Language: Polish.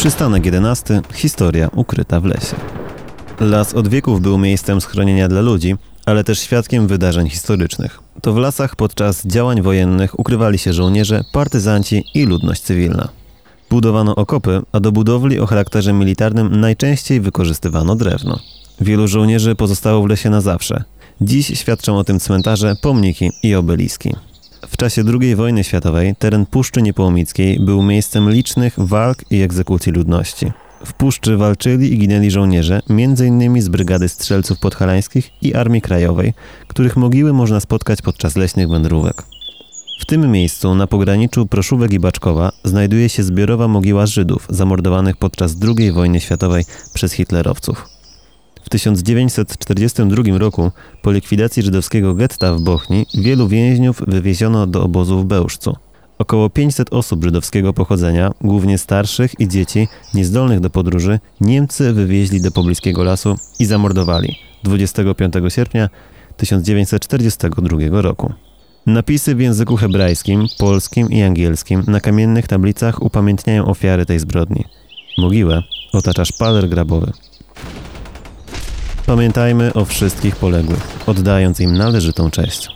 Przystanek 11. Historia ukryta w lesie. Las od wieków był miejscem schronienia dla ludzi, ale też świadkiem wydarzeń historycznych. To w lasach podczas działań wojennych ukrywali się żołnierze, partyzanci i ludność cywilna. Budowano okopy, a do budowli o charakterze militarnym najczęściej wykorzystywano drewno. Wielu żołnierzy pozostało w lesie na zawsze. Dziś świadczą o tym cmentarze, pomniki i obeliski. W czasie II wojny światowej teren Puszczy Niepołomickiej był miejscem licznych walk i egzekucji ludności. W puszczy walczyli i ginęli żołnierze, m.in. z Brygady Strzelców Podhalańskich i Armii Krajowej, których mogiły można spotkać podczas leśnych wędrówek. W tym miejscu, na pograniczu Proszówek i Baczkowa, znajduje się zbiorowa mogiła Żydów zamordowanych podczas II wojny światowej przez hitlerowców. W 1942 roku, po likwidacji żydowskiego getta w Bochni, wielu więźniów wywieziono do obozu w Bełżcu. Około 500 osób żydowskiego pochodzenia, głównie starszych i dzieci, niezdolnych do podróży, Niemcy wywieźli do pobliskiego lasu i zamordowali 25 sierpnia 1942 roku. Napisy w języku hebrajskim, polskim i angielskim na kamiennych tablicach upamiętniają ofiary tej zbrodni. Mogiłę otacza szpaler grabowy. Pamiętajmy o wszystkich poległych, oddając im należytą cześć.